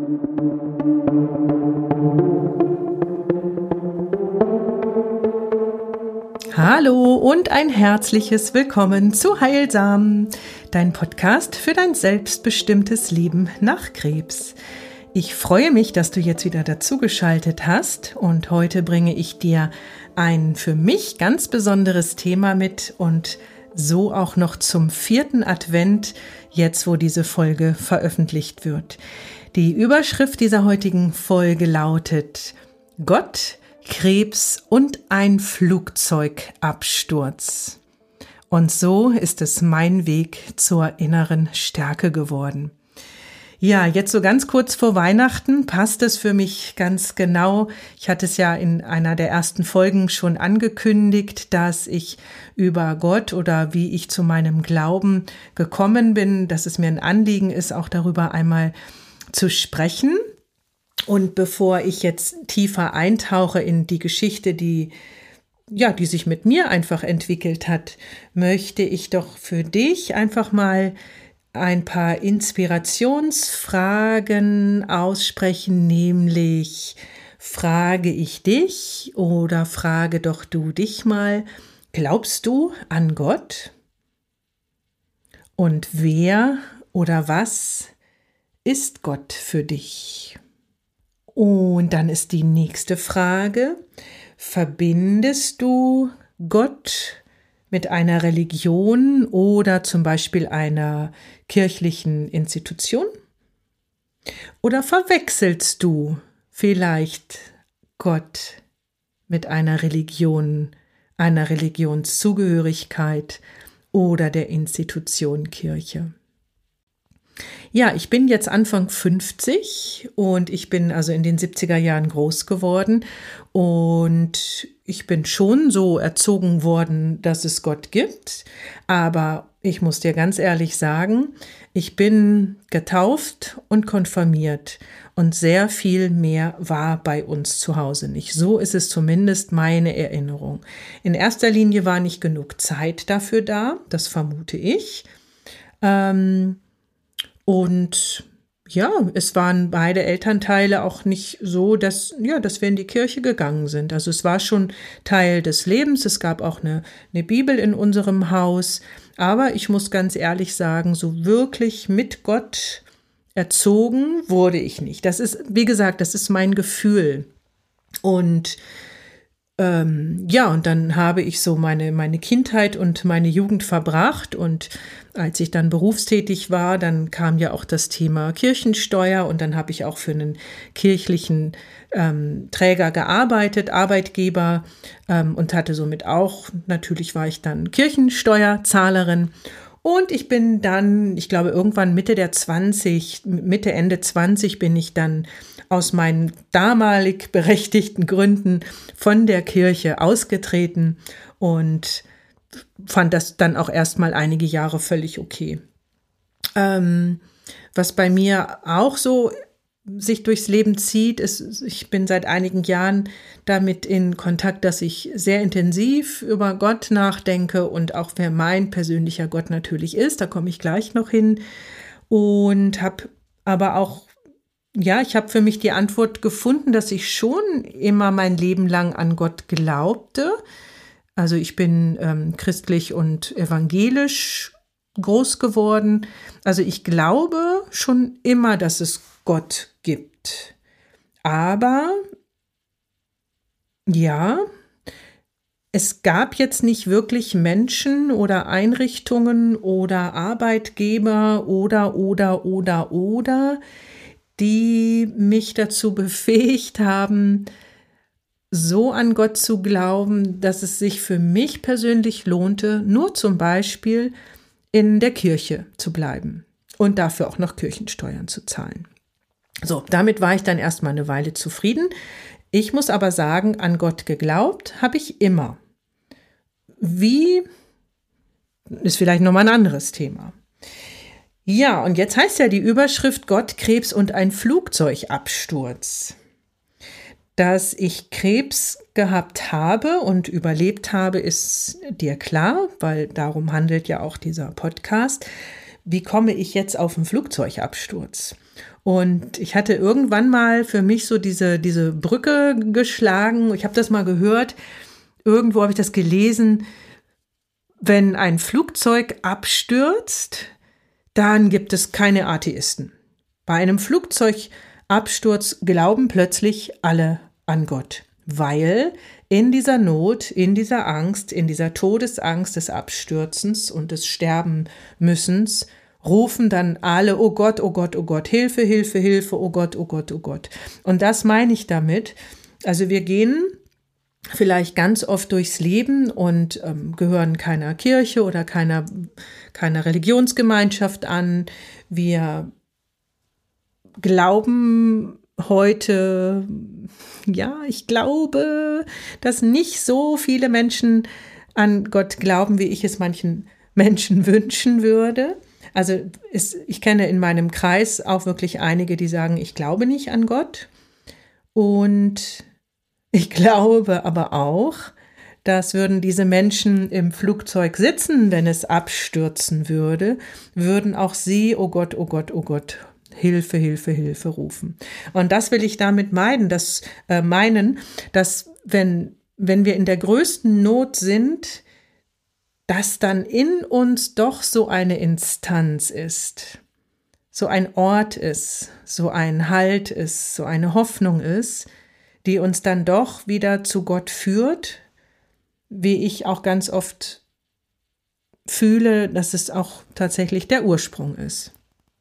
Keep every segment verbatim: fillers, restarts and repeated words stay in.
Hallo und ein herzliches Willkommen zu Heilsam, dein Podcast für dein selbstbestimmtes Leben nach Krebs. Ich freue mich, dass du jetzt wieder dazugeschaltet hast und heute bringe ich dir ein für mich ganz besonderes Thema mit und so auch noch zum vierten Advent, jetzt wo diese Folge veröffentlicht wird. Die Überschrift dieser heutigen Folge lautet: Gott, Krebs und ein Flugzeugabsturz. Und so ist es mein Weg zur inneren Stärke geworden. Ja, jetzt so ganz kurz vor Weihnachten passt es für mich ganz genau. Ich hatte es ja in einer der ersten Folgen schon angekündigt, dass ich über Gott oder wie ich zu meinem Glauben gekommen bin, dass es mir ein Anliegen ist, auch darüber einmal zu sprechen. Und bevor ich jetzt tiefer eintauche in die Geschichte, die, ja, die sich mit mir einfach entwickelt hat, möchte ich doch für dich einfach mal ein paar Inspirationsfragen aussprechen, nämlich frage ich dich oder frage doch du dich mal: Glaubst du an Gott? Und wer oder was ist Gott für dich? Und dann ist die nächste Frage: Verbindest du Gott mit einer Religion oder zum Beispiel einer kirchlichen Institution? Oder verwechselst du vielleicht Gott mit einer Religion, einer Religionszugehörigkeit oder der Institution Kirche? Ja, ich bin jetzt Anfang fünfzig und ich bin also in den siebziger Jahren groß geworden und ich bin schon so erzogen worden, dass es Gott gibt, aber ich muss dir ganz ehrlich sagen, ich bin getauft und konfirmiert und sehr viel mehr war bei uns zu Hause nicht. So ist es zumindest meine Erinnerung. In erster Linie war nicht genug Zeit dafür da, das vermute ich. Ähm, Und ja, es waren beide Elternteile auch nicht so, dass, ja, dass wir in die Kirche gegangen sind. Also es war schon Teil des Lebens. Es gab auch eine, eine Bibel in unserem Haus. Aber ich muss ganz ehrlich sagen, so wirklich mit Gott erzogen wurde ich nicht. Das ist, wie gesagt, das ist mein Gefühl. Und Ähm, ja, und dann habe ich so meine, meine Kindheit und meine Jugend verbracht und als ich dann berufstätig war, dann kam ja auch das Thema Kirchensteuer und dann habe ich auch für einen kirchlichen ähm, Träger gearbeitet, Arbeitgeber ähm, und hatte somit auch, natürlich war ich dann Kirchensteuerzahlerin. Und ich bin dann, ich glaube, irgendwann Mitte der zwanzig, Mitte, Ende zwanzig bin ich dann aus meinen damalig berechtigten Gründen von der Kirche ausgetreten und fand das dann auch erstmal einige Jahre völlig okay. Ähm, was bei mir auch so sich durchs Leben zieht, ist, ich bin seit einigen Jahren damit in Kontakt, dass ich sehr intensiv über Gott nachdenke und auch wer mein persönlicher Gott natürlich ist, da komme ich gleich noch hin und habe aber auch, ja, ich habe für mich die Antwort gefunden, dass ich schon immer mein Leben lang an Gott glaubte. Also ich bin ähm, christlich und evangelisch groß geworden. Also ich glaube schon immer, dass es Gott gibt. Aber ja, es gab jetzt nicht wirklich Menschen oder Einrichtungen oder Arbeitgeber oder, oder, oder, oder, die mich dazu befähigt haben, so an Gott zu glauben, dass es sich für mich persönlich lohnte, nur zum Beispiel in der Kirche zu bleiben und dafür auch noch Kirchensteuern zu zahlen. So, damit war ich dann erstmal eine Weile zufrieden. Ich muss aber sagen, an Gott geglaubt habe ich immer. Wie, ist vielleicht nochmal ein anderes Thema. Ja, und jetzt heißt ja die Überschrift Gott, Krebs und ein Flugzeugabsturz. Dass ich Krebs gehabt habe und überlebt habe, ist dir klar, weil darum handelt ja auch dieser Podcast. Wie komme ich jetzt auf einen Flugzeugabsturz? Und ich hatte irgendwann mal für mich so diese, diese Brücke geschlagen. Ich habe das mal gehört. Irgendwo habe ich das gelesen. Wenn ein Flugzeug abstürzt, dann gibt es keine Atheisten. Bei einem Flugzeugabsturz glauben plötzlich alle an Gott, weil in dieser Not, in dieser Angst, in dieser Todesangst des Abstürzens und des Sterbenmüssens rufen dann alle, oh Gott, oh Gott, oh Gott, Hilfe, Hilfe, Hilfe, oh Gott, oh Gott, oh Gott. Und das meine ich damit. Also wir gehen vielleicht ganz oft durchs Leben und ähm, gehören keiner Kirche oder keiner, keiner Religionsgemeinschaft an. Wir glauben heute, ja, ich glaube, dass nicht so viele Menschen an Gott glauben, wie ich es manchen Menschen wünschen würde. Also ist, ich kenne in meinem Kreis auch wirklich einige, die sagen, ich glaube nicht an Gott. Und ich glaube aber auch, dass würden diese Menschen im Flugzeug sitzen, wenn es abstürzen würde, würden auch sie, oh Gott, oh Gott, oh Gott, Hilfe, Hilfe, Hilfe rufen. Und das will ich damit meiden, dass, äh, meinen, dass wenn, wenn wir in der größten Not sind, dass dann in uns doch so eine Instanz ist, so ein Ort ist, so ein Halt ist, so eine Hoffnung ist, die uns dann doch wieder zu Gott führt, wie ich auch ganz oft fühle, dass es auch tatsächlich der Ursprung ist.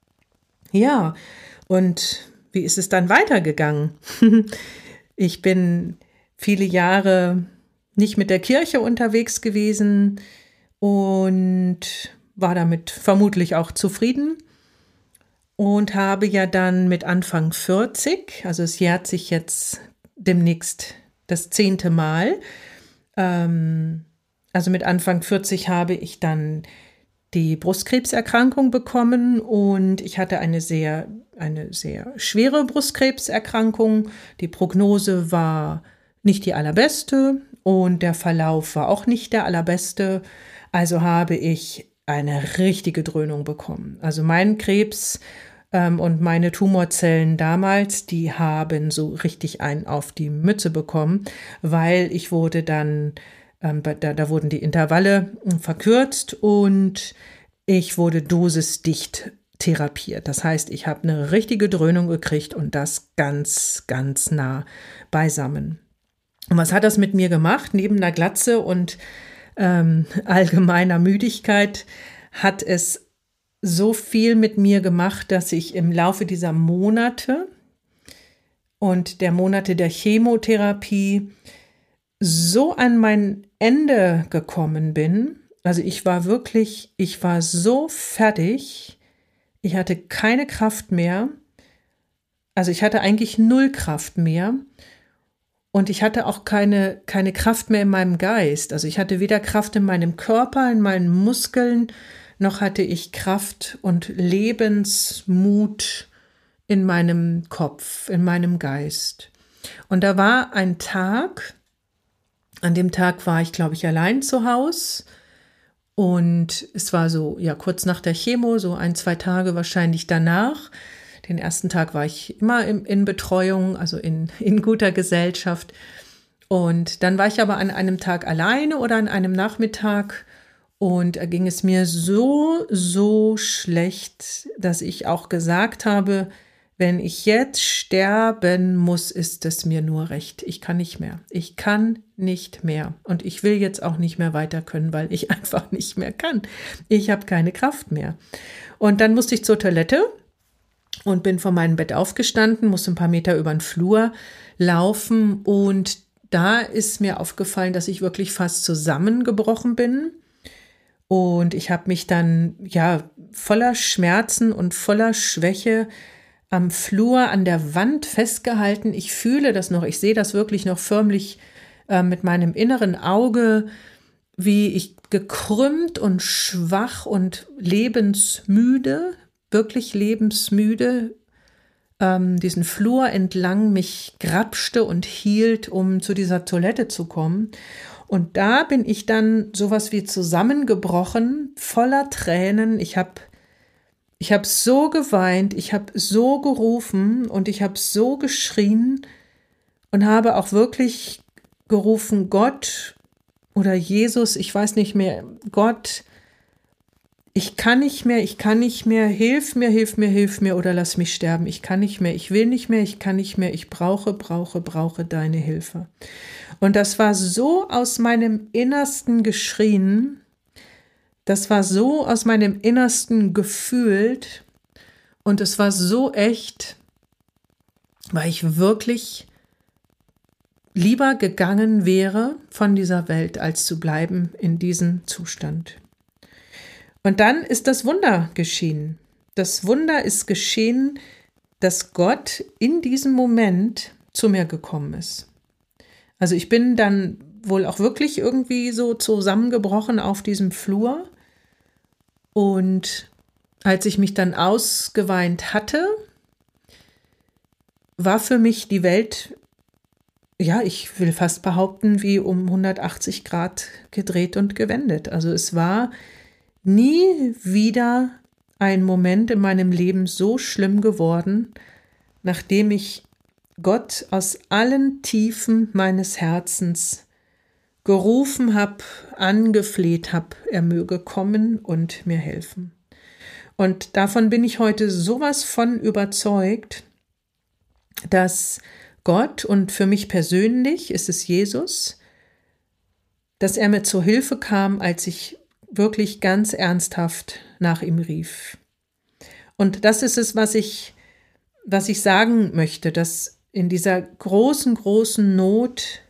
Ja, und wie ist es dann weitergegangen? Ich bin viele Jahre nicht mit der Kirche unterwegs gewesen und war damit vermutlich auch zufrieden und habe ja dann mit Anfang vierzig, also es jährt sich jetzt demnächst das zehnte Mal, ähm, also mit Anfang vierzig habe ich dann die Brustkrebserkrankung bekommen und ich hatte eine sehr, eine sehr schwere Brustkrebserkrankung. Die Prognose war nicht die allerbeste und der Verlauf war auch nicht der allerbeste. Also habe ich eine richtige Dröhnung bekommen. Also mein Krebs ähm, und meine Tumorzellen damals, die haben so richtig einen auf die Mütze bekommen, weil ich wurde dann Ähm, da, da wurden die Intervalle verkürzt und ich wurde dosisdicht therapiert. Das heißt, ich habe eine richtige Dröhnung gekriegt und das ganz, ganz nah beisammen. Und was hat das mit mir gemacht? Neben einer Glatze und ähm, allgemeiner Müdigkeit hat es so viel mit mir gemacht, dass ich im Laufe dieser Monate und der Monate der Chemotherapie so an mein Ende gekommen bin. Also ich war wirklich, ich war so fertig. Ich hatte keine Kraft mehr. Also ich hatte eigentlich null Kraft mehr. Und ich hatte auch keine, keine Kraft mehr in meinem Geist. Also ich hatte weder Kraft in meinem Körper, in meinen Muskeln, noch hatte ich Kraft und Lebensmut in meinem Kopf, in meinem Geist. Und da war ein Tag, an dem Tag war ich, glaube ich, allein zu Hause und es war so, ja, kurz nach der Chemo, so ein, zwei Tage wahrscheinlich danach. Den ersten Tag war ich immer in, in Betreuung, also in, in guter Gesellschaft. Und dann war ich aber an einem Tag alleine oder an einem Nachmittag und da ging es mir so, so schlecht, dass ich auch gesagt habe, wenn ich jetzt sterben muss, ist es mir nur recht. Ich kann nicht mehr. Ich kann nicht mehr. Und ich will jetzt auch nicht mehr weiter können, weil ich einfach nicht mehr kann. Ich habe keine Kraft mehr. Und dann musste ich zur Toilette und bin von meinem Bett aufgestanden, musste ein paar Meter über den Flur laufen. Und da ist mir aufgefallen, dass ich wirklich fast zusammengebrochen bin. Und ich habe mich dann ja voller Schmerzen und voller Schwäche am Flur an der Wand festgehalten. Ich fühle das noch, ich sehe das wirklich noch förmlich äh, mit meinem inneren Auge, wie ich gekrümmt und schwach und lebensmüde, wirklich lebensmüde, ähm, diesen Flur entlang mich grapschte und hielt, um zu dieser Toilette zu kommen. Und da bin ich dann sowas wie zusammengebrochen, voller Tränen. Ich habe Ich habe so geweint, ich habe so gerufen und ich habe so geschrien und habe auch wirklich gerufen, Gott oder Jesus, ich weiß nicht mehr, Gott, ich kann nicht mehr, ich kann nicht mehr, hilf mir, hilf mir, hilf mir oder lass mich sterben. Ich kann nicht mehr, ich will nicht mehr, ich kann nicht mehr, ich brauche, brauche, brauche deine Hilfe. Und das war so aus meinem Innersten geschrien, das war so aus meinem Innersten gefühlt und es war so echt, weil ich wirklich lieber gegangen wäre von dieser Welt, als zu bleiben in diesem Zustand. Und dann ist das Wunder geschehen. Das Wunder ist geschehen, dass Gott in diesem Moment zu mir gekommen ist. Also ich bin dann wohl auch wirklich irgendwie so zusammengebrochen auf diesem Flur. Und als ich mich dann ausgeweint hatte, war für mich die Welt, ja, ich will fast behaupten, wie um hundertachtzig Grad gedreht und gewendet. Also es war nie wieder ein Moment in meinem Leben so schlimm geworden, nachdem ich Gott aus allen Tiefen meines Herzens gerufen habe, angefleht habe, er möge kommen und mir helfen. Und davon bin ich heute sowas von überzeugt, dass Gott, und für mich persönlich ist es Jesus, dass er mir zur Hilfe kam, als ich wirklich ganz ernsthaft nach ihm rief. Und das ist es, was ich, was ich sagen möchte, dass in dieser großen, großen Not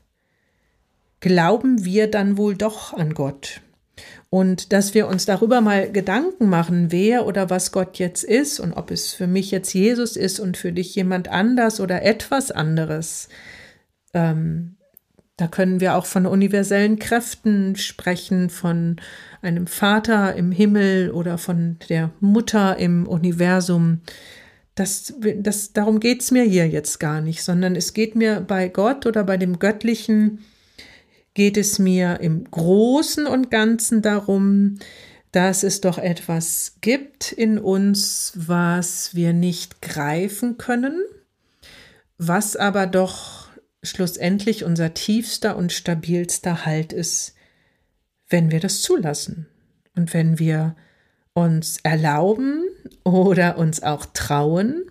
glauben wir dann wohl doch an Gott. Und dass wir uns darüber mal Gedanken machen, wer oder was Gott jetzt ist und ob es für mich jetzt Jesus ist und für dich jemand anders oder etwas anderes. Ähm, da können wir auch von universellen Kräften sprechen, von einem Vater im Himmel oder von der Mutter im Universum. Das, das, darum geht es mir hier jetzt gar nicht, sondern es geht mir bei Gott oder bei dem Göttlichen, geht es mir im Großen und Ganzen darum, dass es doch etwas gibt in uns, was wir nicht greifen können, was aber doch schlussendlich unser tiefster und stabilster Halt ist, wenn wir das zulassen und wenn wir uns erlauben oder uns auch trauen,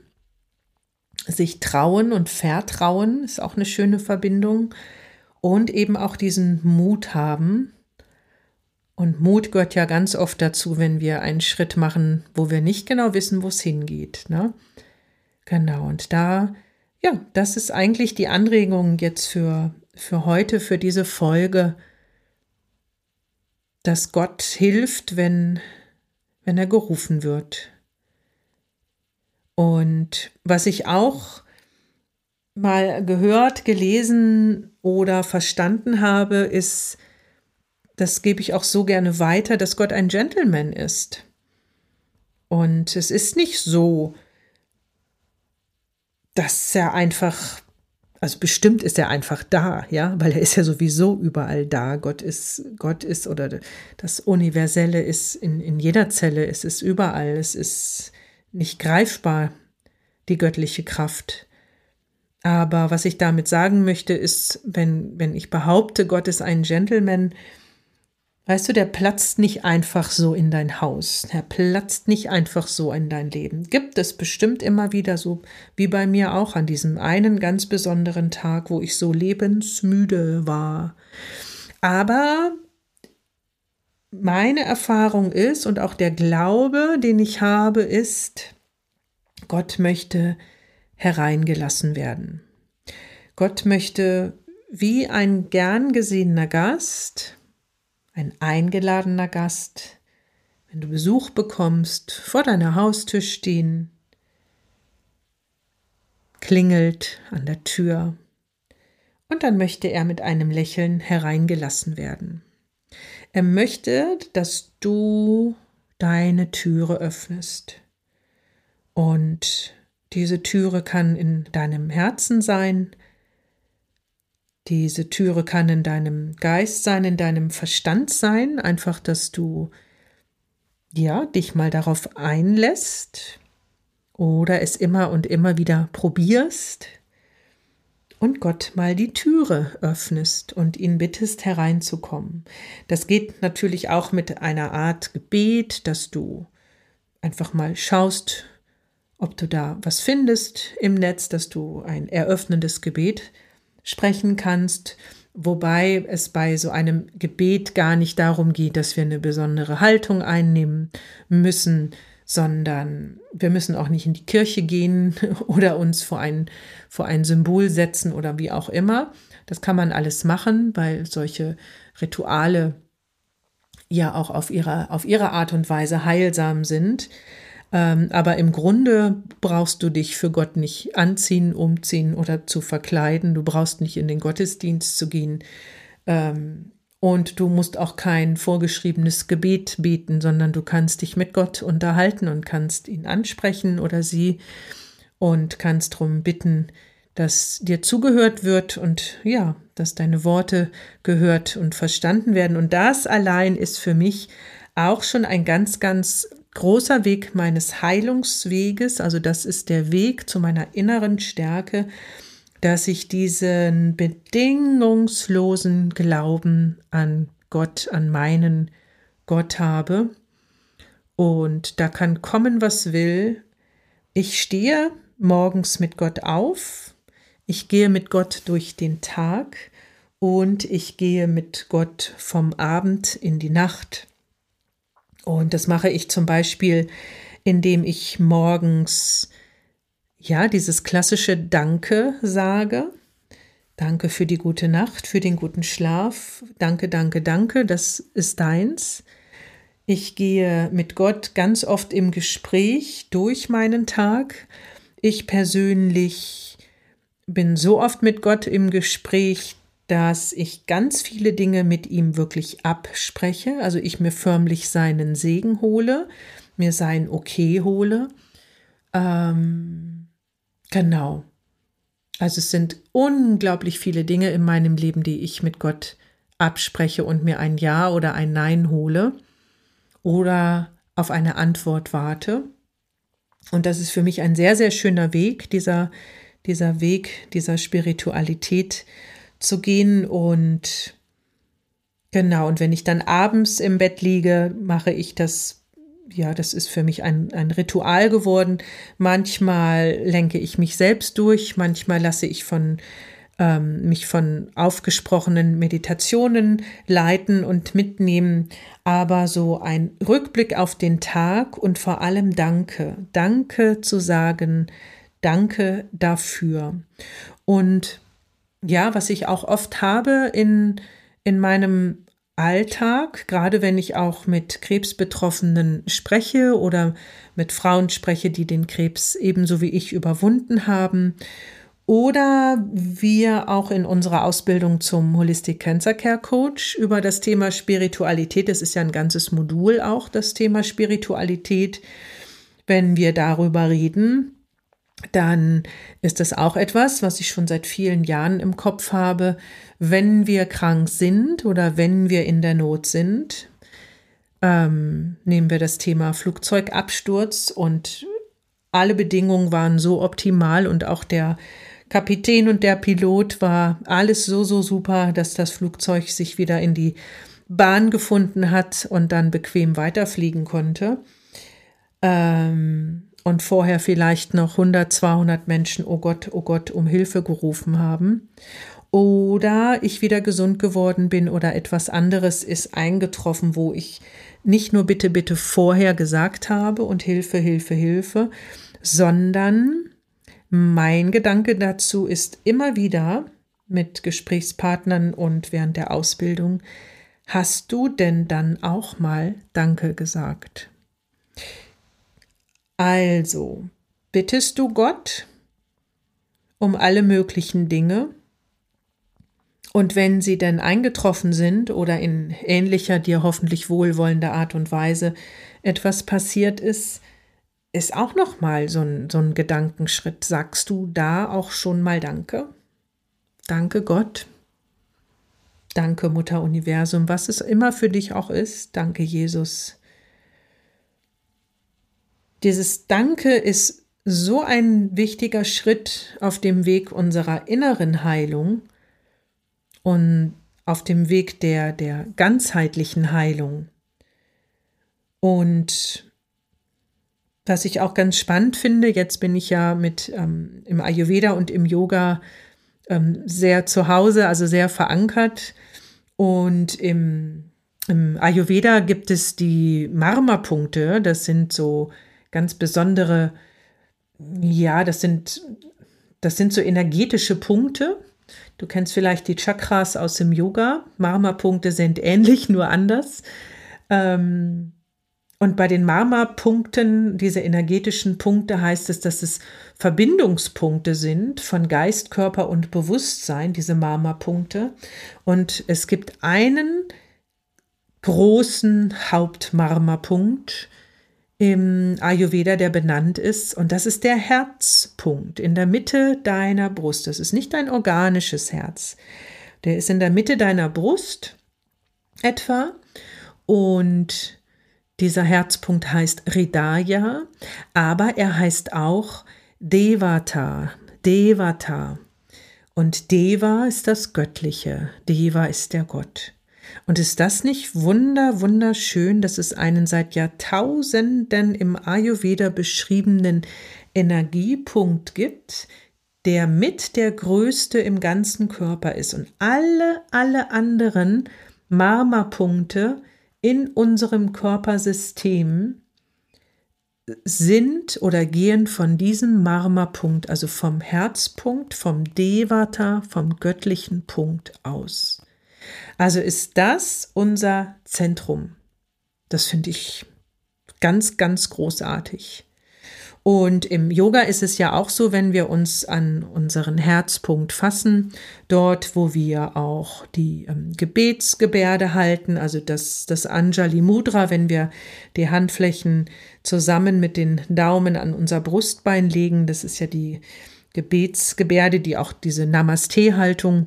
sich trauen und vertrauen, ist auch eine schöne Verbindung, und eben auch diesen Mut haben. Und Mut gehört ja ganz oft dazu, wenn wir einen Schritt machen, wo wir nicht genau wissen, wo es hingeht, ne? Genau, und da, ja, das ist eigentlich die Anregung jetzt für, für heute, für diese Folge, dass Gott hilft, wenn, wenn er gerufen wird. Und was ich auch mal gehört, gelesen oder verstanden habe, ist, das gebe ich auch so gerne weiter, dass Gott ein Gentleman ist. Und es ist nicht so, dass er einfach, also bestimmt ist er einfach da, ja, weil er ist ja sowieso überall da. Gott ist, Gott ist, oder das Universelle ist in, in jeder Zelle, es ist überall, es ist nicht greifbar, die göttliche Kraft. Aber was ich damit sagen möchte, ist, wenn, wenn ich behaupte, Gott ist ein Gentleman, weißt du, der platzt nicht einfach so in dein Haus, der platzt nicht einfach so in dein Leben. Gibt es bestimmt immer wieder, so wie bei mir auch an diesem einen ganz besonderen Tag, wo ich so lebensmüde war. Aber meine Erfahrung ist und auch der Glaube, den ich habe, ist, Gott möchte hereingelassen werden. Gott möchte wie ein gern gesehener Gast, ein eingeladener Gast, wenn du Besuch bekommst, vor deiner Haustür stehen, klingelt an der Tür und dann möchte er mit einem Lächeln hereingelassen werden. Er möchte, dass du deine Türe öffnest und diese Türe kann in deinem Herzen sein, diese Türe kann in deinem Geist sein, in deinem Verstand sein, einfach, dass du ja, dich mal darauf einlässt oder es immer und immer wieder probierst und Gott mal die Türe öffnest und ihn bittest, hereinzukommen. Das geht natürlich auch mit einer Art Gebet, dass du einfach mal schaust, ob du da was findest im Netz, dass du ein eröffnendes Gebet sprechen kannst, wobei es bei so einem Gebet gar nicht darum geht, dass wir eine besondere Haltung einnehmen müssen, sondern wir müssen auch nicht in die Kirche gehen oder uns vor ein, vor ein Symbol setzen oder wie auch immer. Das kann man alles machen, weil solche Rituale ja auch auf ihre, auf ihre Art und Weise heilsam sind. Ähm, aber im Grunde brauchst du dich für Gott nicht anziehen, umziehen oder zu verkleiden. Du brauchst nicht in den Gottesdienst zu gehen. Ähm, und du musst auch kein vorgeschriebenes Gebet beten, sondern du kannst dich mit Gott unterhalten und kannst ihn ansprechen oder sie und kannst darum bitten, dass dir zugehört wird und ja, dass deine Worte gehört und verstanden werden. Und das allein ist für mich auch schon ein ganz, ganz großer Weg meines Heilungsweges. Also das ist der Weg zu meiner inneren Stärke, dass ich diesen bedingungslosen Glauben an Gott, an meinen Gott habe. Und da kann kommen, was will. Ich stehe morgens mit Gott auf. Ich gehe mit Gott durch den Tag und ich gehe mit Gott vom Abend in die Nacht. Und das mache ich zum Beispiel, indem ich morgens ja dieses klassische Danke sage. Danke für die gute Nacht, für den guten Schlaf. Danke, danke, danke, das ist deins. Ich gehe mit Gott ganz oft im Gespräch durch meinen Tag. Ich persönlich bin so oft mit Gott im Gespräch, dass ich ganz viele Dinge mit ihm wirklich abspreche. Also ich mir förmlich seinen Segen hole, mir sein Okay hole. Ähm, genau. Also es sind unglaublich viele Dinge in meinem Leben, die ich mit Gott abspreche und mir ein Ja oder ein Nein hole oder auf eine Antwort warte. Und das ist für mich ein sehr, sehr schöner Weg, dieser, dieser Weg dieser Spiritualität zu gehen. Und genau, und wenn ich dann abends im Bett liege, mache ich das. Ja, das ist für mich ein, ein Ritual geworden. Manchmal lenke ich mich selbst durch, manchmal lasse ich von, ähm, mich von aufgesprochenen Meditationen leiten und mitnehmen. Aber so ein Rückblick auf den Tag und vor allem Danke. Danke zu sagen, danke dafür. Und ja, was ich auch oft habe in, in meinem Alltag, gerade wenn ich auch mit Krebsbetroffenen spreche oder mit Frauen spreche, die den Krebs ebenso wie ich überwunden haben, oder wir auch in unserer Ausbildung zum Holistic Cancer Care Coach über das Thema Spiritualität, das ist ja ein ganzes Modul auch, das Thema Spiritualität, wenn wir darüber reden, dann ist das auch etwas, was ich schon seit vielen Jahren im Kopf habe. Wenn wir krank sind oder wenn wir in der Not sind, ähm, nehmen wir das Thema Flugzeugabsturz und alle Bedingungen waren so optimal und auch der Kapitän und der Pilot war alles so, so super, dass das Flugzeug sich wieder in die Bahn gefunden hat und dann bequem weiterfliegen konnte. Ähm, und vorher vielleicht noch hundert, zweihundert Menschen, oh Gott, oh Gott, um Hilfe gerufen haben. Oder ich wieder gesund geworden bin oder etwas anderes ist eingetroffen, wo ich nicht nur bitte, bitte vorher gesagt habe und Hilfe, Hilfe, Hilfe, sondern mein Gedanke dazu ist immer wieder mit Gesprächspartnern und während der Ausbildung, hast du denn dann auch mal Danke gesagt? Also, bittest du Gott um alle möglichen Dinge? Und wenn sie denn eingetroffen sind oder in ähnlicher, dir hoffentlich wohlwollender Art und Weise etwas passiert ist, ist auch nochmal so ein, so ein Gedankenschritt. Sagst du da auch schon mal Danke? Danke Gott. Danke Mutter Universum, was es immer für dich auch ist. Danke Jesus Dieses Danke ist so ein wichtiger Schritt auf dem Weg unserer inneren Heilung und auf dem Weg der, der ganzheitlichen Heilung. Und was ich auch ganz spannend finde, jetzt bin ich ja mit ähm, im Ayurveda und im Yoga ähm, sehr zu Hause, also sehr verankert. Und im, im Ayurveda gibt es die Marma-Punkte, das sind so ganz besondere, ja, das sind, das sind so energetische Punkte. Du kennst vielleicht die Chakras aus dem Yoga. Marma-Punkte sind ähnlich, nur anders. Ähm, Und bei den Marma-Punkten, diese energetischen Punkte, heißt es, dass es Verbindungspunkte sind von Geist, Körper und Bewusstsein, diese Marma-Punkte. Und es gibt einen großen Haupt-Marma-Punkt im Ayurveda, der benannt ist. Und das ist der Herzpunkt in der Mitte deiner Brust. Das ist nicht dein organisches Herz. Der ist in der Mitte deiner Brust etwa. Und dieser Herzpunkt heißt Hridaya, aber er heißt auch Devata, Devata. Und Deva ist das Göttliche, Deva ist der Gott. Und ist das nicht wunder, wunderschön, dass es einen seit Jahrtausenden im Ayurveda beschriebenen Energiepunkt gibt, der mit der größte im ganzen Körper ist. Und alle, alle anderen Marma-Punkte in unserem Körpersystem sind oder gehen von diesem Marma-Punkt, also vom Herzpunkt, vom Devata, vom göttlichen Punkt aus. Also ist das unser Zentrum. Das finde ich ganz, ganz großartig. Und im Yoga ist es ja auch so, wenn wir uns an unseren Herzpunkt fassen, dort, wo wir auch die ähm, Gebetsgebärde halten, also das, das Anjali Mudra, wenn wir die Handflächen zusammen mit den Daumen an unser Brustbein legen, das ist ja die Gebetsgebärde, die auch diese Namaste-Haltung,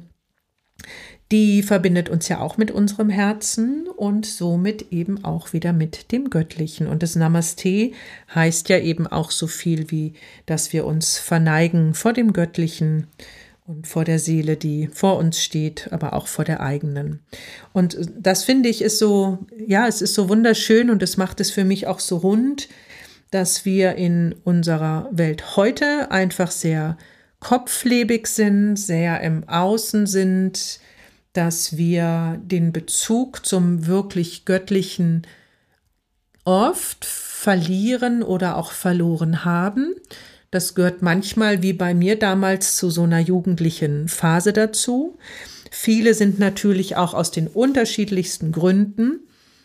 die verbindet uns ja auch mit unserem Herzen und somit eben auch wieder mit dem Göttlichen. Und das Namaste heißt ja eben auch so viel wie, dass wir uns verneigen vor dem Göttlichen und vor der Seele, die vor uns steht, aber auch vor der eigenen. Und das finde ich ist so, ja, es ist so wunderschön und es macht es für mich auch so rund, dass wir in unserer Welt heute einfach sehr kopflebig sind, sehr im Außen sind, dass wir den Bezug zum wirklich Göttlichen oft verlieren oder auch verloren haben. Das gehört manchmal, wie bei mir damals, zu so einer jugendlichen Phase dazu. Viele sind natürlich auch aus den unterschiedlichsten Gründen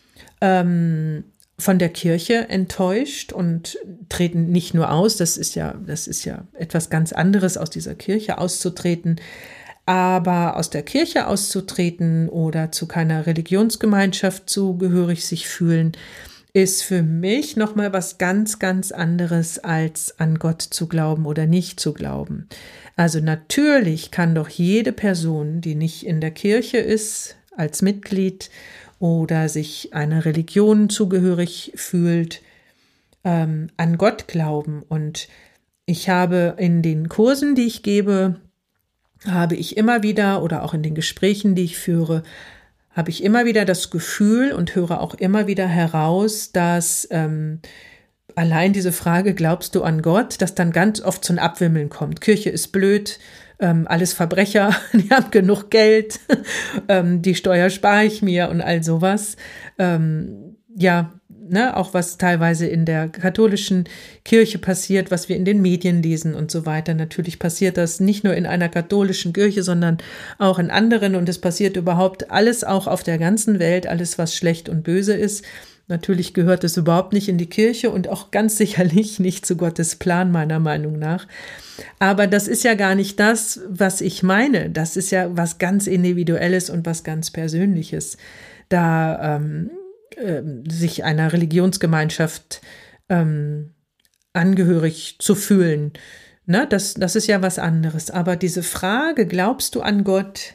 ähm, von der Kirche enttäuscht und treten nicht nur aus, das ist ja, das ist ja etwas ganz anderes, aus dieser Kirche auszutreten, aber aus der Kirche auszutreten oder zu keiner Religionsgemeinschaft zugehörig sich fühlen, ist für mich nochmal was ganz, ganz anderes, als an Gott zu glauben oder nicht zu glauben. Also natürlich kann doch jede Person, die nicht in der Kirche ist, als Mitglied oder sich einer Religion zugehörig fühlt, ähm, an Gott glauben. Und ich habe in den Kursen, die ich gebe, habe ich immer wieder oder auch in den Gesprächen, die ich führe, habe ich immer wieder das Gefühl und höre auch immer wieder heraus, dass ähm, allein diese Frage, glaubst du an Gott, dass dann ganz oft so ein Abwimmeln kommt. Kirche ist blöd, ähm, alles Verbrecher, die haben genug Geld, ähm, die Steuer spare ich mir und all sowas. Ähm, ja, ne, auch was teilweise in der katholischen Kirche passiert, was wir in den Medien lesen und so weiter. Natürlich passiert das nicht nur in einer katholischen Kirche, sondern auch in anderen und es passiert überhaupt alles auch auf der ganzen Welt, alles was schlecht und böse ist. Natürlich gehört es überhaupt nicht in die Kirche und auch ganz sicherlich nicht zu Gottes Plan, meiner Meinung nach. Aber das ist ja gar nicht das, was ich meine. Das ist ja was ganz Individuelles und was ganz Persönliches. Da ähm, äh, sich einer Religionsgemeinschaft ähm, angehörig zu fühlen, ne? Das, das ist ja was anderes. Aber diese Frage, glaubst du an Gott,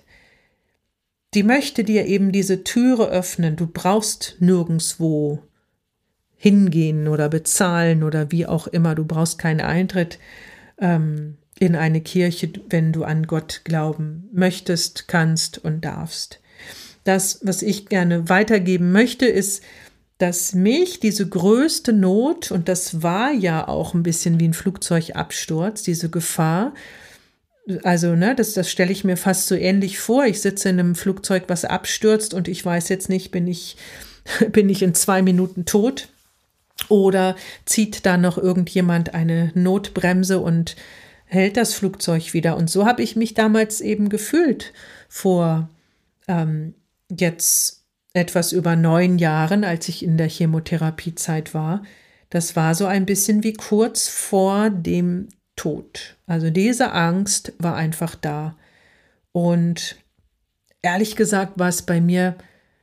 die möchte dir eben diese Türe öffnen. Du brauchst nirgendwo hingehen oder bezahlen oder wie auch immer. Du brauchst keinen Eintritt ähm, in eine Kirche, wenn du an Gott glauben möchtest, kannst und darfst. Das, was ich gerne weitergeben möchte, ist, dass mich diese größte Not, und das war ja auch ein bisschen wie ein Flugzeugabsturz, diese Gefahr, also ne, das, das stelle ich mir fast so ähnlich vor. Ich sitze in einem Flugzeug, was abstürzt und ich weiß jetzt nicht, bin ich, bin ich in zwei Minuten tot oder zieht da noch irgendjemand eine Notbremse und hält das Flugzeug wieder. Und so habe ich mich damals eben gefühlt vor ähm, jetzt etwas über neun Jahren, als ich in der Chemotherapiezeit war. Das war so ein bisschen wie kurz vor dem Tod. Also diese Angst war einfach da. Und ehrlich gesagt war es bei mir,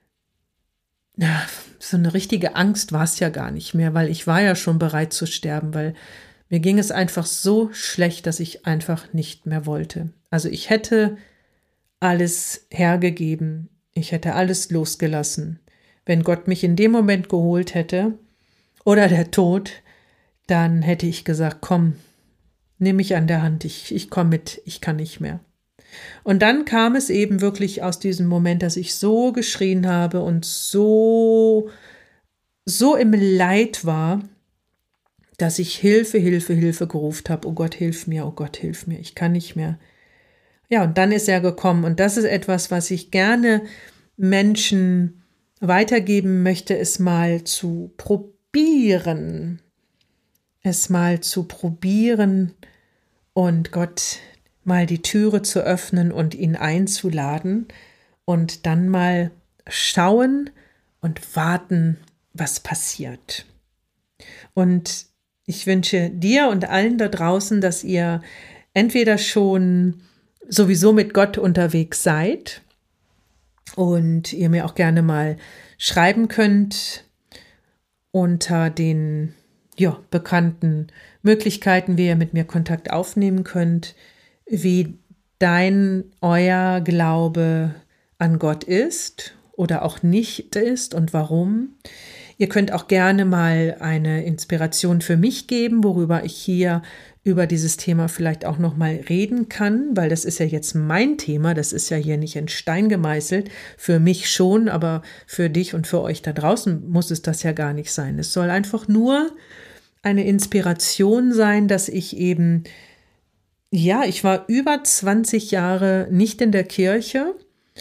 ja, so eine richtige Angst war es ja gar nicht mehr, weil ich war ja schon bereit zu sterben, weil mir ging es einfach so schlecht, dass ich einfach nicht mehr wollte. Also ich hätte alles hergegeben, ich hätte alles losgelassen. Wenn Gott mich in dem Moment geholt hätte oder der Tod, dann hätte ich gesagt, komm, nimm mich an der Hand, ich, ich komme mit, ich kann nicht mehr. Und dann kam es eben wirklich aus diesem Moment, dass ich so geschrien habe und so, so im Leid war, dass ich Hilfe, Hilfe, Hilfe gerufen habe. Oh Gott, hilf mir, oh Gott, hilf mir, ich kann nicht mehr. Ja, und dann ist er gekommen. Und das ist etwas, was ich gerne Menschen weitergeben möchte, es mal zu probieren. Es mal zu probieren und Gott mal die Türe zu öffnen und ihn einzuladen und dann mal schauen und warten, was passiert. Und ich wünsche dir und allen da draußen, dass ihr entweder schon sowieso mit Gott unterwegs seid und ihr mir auch gerne mal schreiben könnt unter den ja, bekannten Möglichkeiten, wie ihr mit mir Kontakt aufnehmen könnt, wie dein, euer Glaube an Gott ist oder auch nicht ist und warum. Ihr könnt auch gerne mal eine Inspiration für mich geben, worüber ich hier über dieses Thema vielleicht auch noch mal reden kann, weil das ist ja jetzt mein Thema, das ist ja hier nicht in Stein gemeißelt, für mich schon, aber für dich und für euch da draußen muss es das ja gar nicht sein. Es soll einfach nur eine Inspiration sein, dass ich eben, ja, ich war über zwanzig Jahre nicht in der Kirche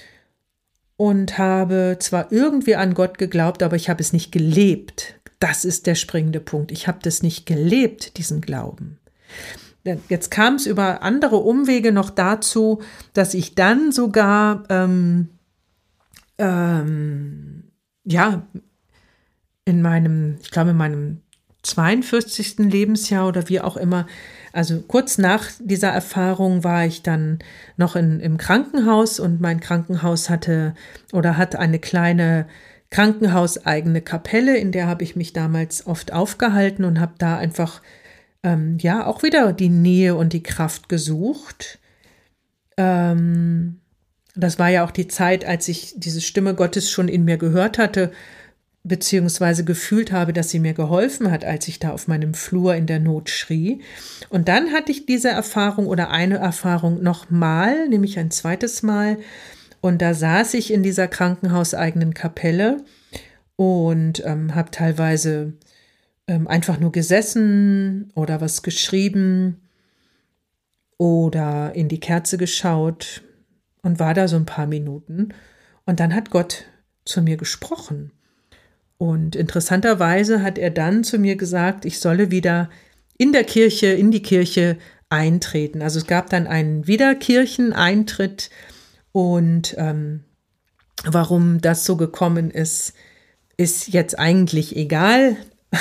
und habe zwar irgendwie an Gott geglaubt, aber ich habe es nicht gelebt. Das ist der springende Punkt. Ich habe das nicht gelebt, diesen Glauben. Jetzt kam es über andere Umwege noch dazu, dass ich dann sogar, ähm, ähm, ja, in meinem, ich glaube in meinem zweiundvierzigsten Lebensjahr oder wie auch immer, also kurz nach dieser Erfahrung war ich dann noch in, im Krankenhaus und mein Krankenhaus hatte oder hat eine kleine krankenhauseigene Kapelle, in der habe ich mich damals oft aufgehalten und habe da einfach ähm, ja auch wieder die Nähe und die Kraft gesucht. Ähm, das war ja auch die Zeit, als ich diese Stimme Gottes schon in mir gehört hatte, beziehungsweise gefühlt habe, dass sie mir geholfen hat, als ich da auf meinem Flur in der Not schrie. Und dann hatte ich diese Erfahrung oder eine Erfahrung nochmal, nämlich ein zweites Mal. Und da saß ich in dieser krankenhauseigenen Kapelle und ähm, habe teilweise ähm, einfach nur gesessen oder was geschrieben oder in die Kerze geschaut und war da so ein paar Minuten. Und dann hat Gott zu mir gesprochen. Und interessanterweise hat er dann zu mir gesagt, ich solle wieder in der Kirche, in die Kirche eintreten. Also es gab dann einen Wiederkircheneintritt und ähm, warum das so gekommen ist, ist jetzt eigentlich egal.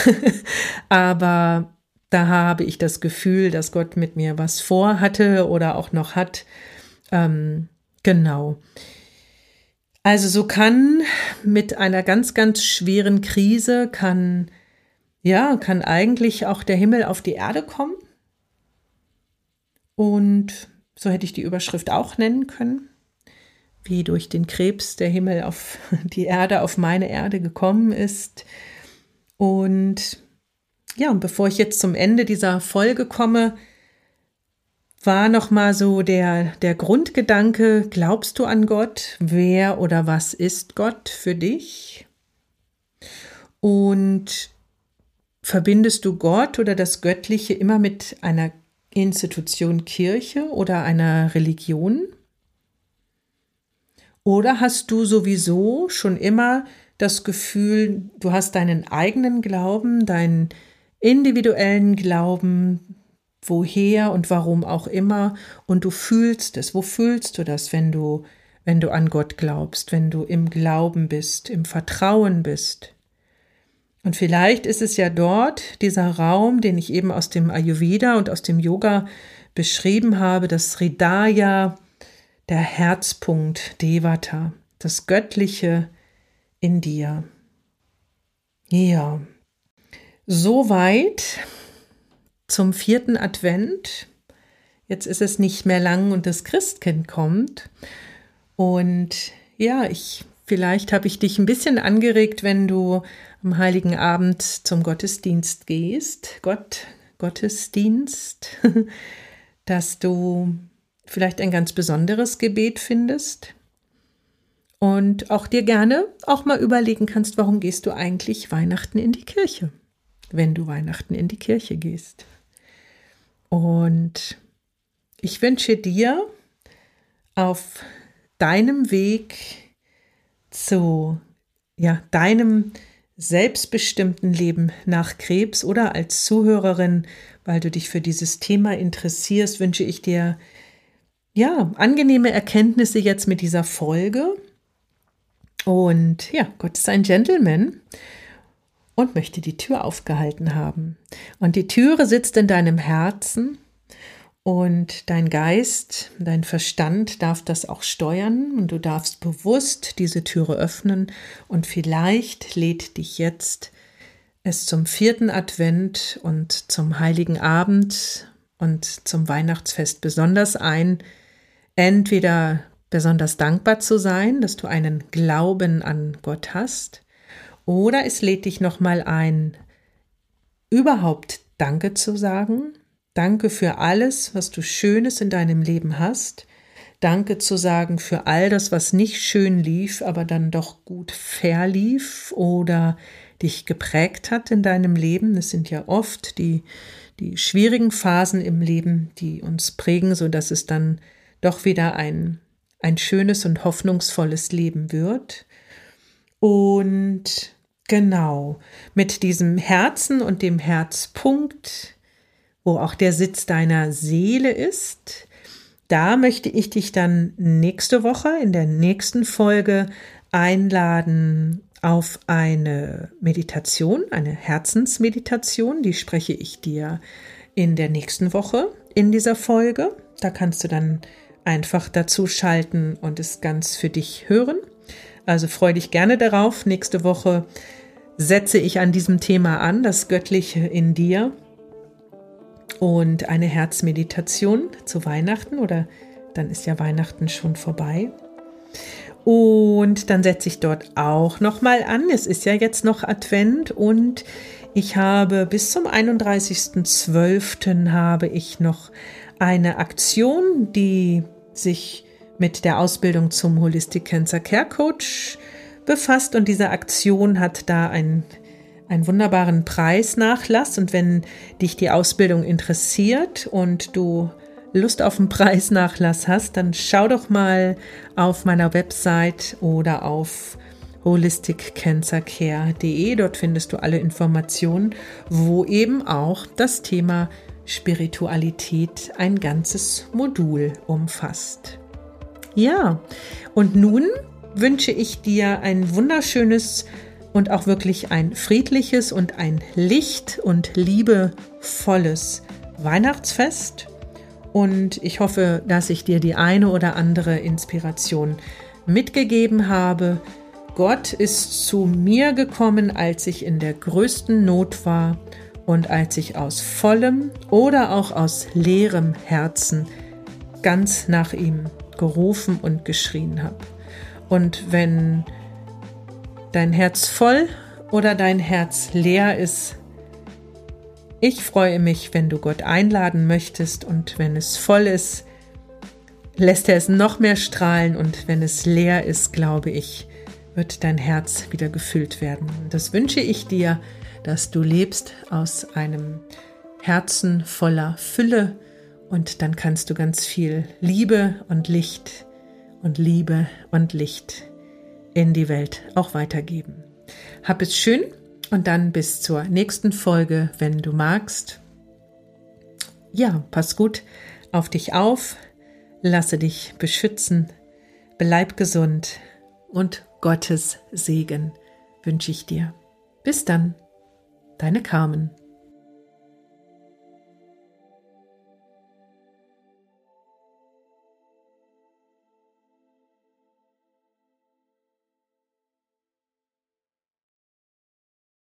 Aber da habe ich das Gefühl, dass Gott mit mir was vorhatte oder auch noch hat. Ähm, genau. Also so kann mit einer ganz, ganz schweren Krise kann, ja, kann eigentlich auch der Himmel auf die Erde kommen. Und so hätte ich die Überschrift auch nennen können, wie durch den Krebs der Himmel auf die Erde, auf meine Erde gekommen ist. Und ja, und bevor ich jetzt zum Ende dieser Folge komme, war nochmal so der, der Grundgedanke: Glaubst du an Gott? Wer oder was ist Gott für dich? Und verbindest du Gott oder das Göttliche immer mit einer Institution Kirche oder einer Religion? Oder hast du sowieso schon immer das Gefühl, du hast deinen eigenen Glauben, deinen individuellen Glauben, woher und warum auch immer, und du fühlst es. Wo fühlst du das, wenn du, wenn du an Gott glaubst, wenn du im Glauben bist, im Vertrauen bist? Und vielleicht ist es ja dort dieser Raum, den ich eben aus dem Ayurveda und aus dem Yoga beschrieben habe, das Hridaya, der Herzpunkt, Devata, das Göttliche in dir. Ja, soweit zum vierten Advent. Jetzt ist es nicht mehr lang und das Christkind kommt. Und ja, ich vielleicht habe ich dich ein bisschen angeregt, wenn du am Heiligen Abend zum Gottesdienst gehst, Gott, Gottesdienst, dass du vielleicht ein ganz besonderes Gebet findest und auch dir gerne auch mal überlegen kannst, warum gehst du eigentlich Weihnachten in die Kirche, wenn du Weihnachten in die Kirche gehst. Und ich wünsche dir auf deinem Weg zu ja, deinem selbstbestimmten Leben nach Krebs oder als Zuhörerin, weil du dich für dieses Thema interessierst, wünsche ich dir ja angenehme Erkenntnisse jetzt mit dieser Folge. Und ja, Gott ist ein Gentleman und möchte die Tür aufgehalten haben. Und die Türe sitzt in deinem Herzen und dein Geist, dein Verstand darf das auch steuern und du darfst bewusst diese Türe öffnen und vielleicht lädt dich jetzt es zum vierten Advent und zum Heiligen Abend und zum Weihnachtsfest besonders ein, entweder besonders dankbar zu sein, dass du einen Glauben an Gott hast, oder es lädt dich nochmal ein, überhaupt Danke zu sagen. Danke für alles, was du Schönes in deinem Leben hast. Danke zu sagen für all das, was nicht schön lief, aber dann doch gut verlief oder dich geprägt hat in deinem Leben. Es sind ja oft die, die schwierigen Phasen im Leben, die uns prägen, sodass es dann doch wieder ein, ein schönes und hoffnungsvolles Leben wird. Und genau, mit diesem Herzen und dem Herzpunkt, wo auch der Sitz deiner Seele ist, da möchte ich dich dann nächste Woche in der nächsten Folge einladen auf eine Meditation, eine Herzensmeditation, die spreche ich dir in der nächsten Woche in dieser Folge. Da kannst du dann einfach dazu schalten und es ganz für dich hören. Also freu dich gerne darauf. Nächste Woche setze ich an diesem Thema an, das Göttliche in dir. Und eine Herzmeditation zu Weihnachten, oder dann ist ja Weihnachten schon vorbei. Und dann setze ich dort auch nochmal an. Es ist ja jetzt noch Advent und ich habe bis zum einunddreißigsten zwölften habe ich noch eine Aktion, die sich mit der Ausbildung zum Holistic Cancer Care Coach befasst. Und diese Aktion hat da ein einen wunderbaren Preisnachlass, und wenn dich die Ausbildung interessiert und du Lust auf einen Preisnachlass hast, dann schau doch mal auf meiner Website oder auf holistic cancer care punkt de. Dort findest du alle Informationen, wo eben auch das Thema Spiritualität ein ganzes Modul umfasst. Ja, und nun wünsche ich dir ein wunderschönes und auch wirklich ein friedliches und ein licht- und liebevolles Weihnachtsfest. Und ich hoffe, dass ich dir die eine oder andere Inspiration mitgegeben habe. Gott ist zu mir gekommen, als ich in der größten Not war und als ich aus vollem oder auch aus leerem Herzen ganz nach ihm gerufen und geschrien habe. Und wenn dein Herz voll oder dein Herz leer ist. Ich freue mich, wenn du Gott einladen möchtest, und wenn es voll ist, lässt er es noch mehr strahlen, und wenn es leer ist, glaube ich, wird dein Herz wieder gefüllt werden. Das wünsche ich dir, dass du lebst aus einem Herzen voller Fülle, und dann kannst du ganz viel Liebe und Licht und Liebe und Licht in die Welt auch weitergeben. Hab es schön und dann bis zur nächsten Folge, wenn du magst. Ja, pass gut auf dich auf, lasse dich beschützen, bleib gesund und Gottes Segen wünsche ich dir. Bis dann, deine Carmen.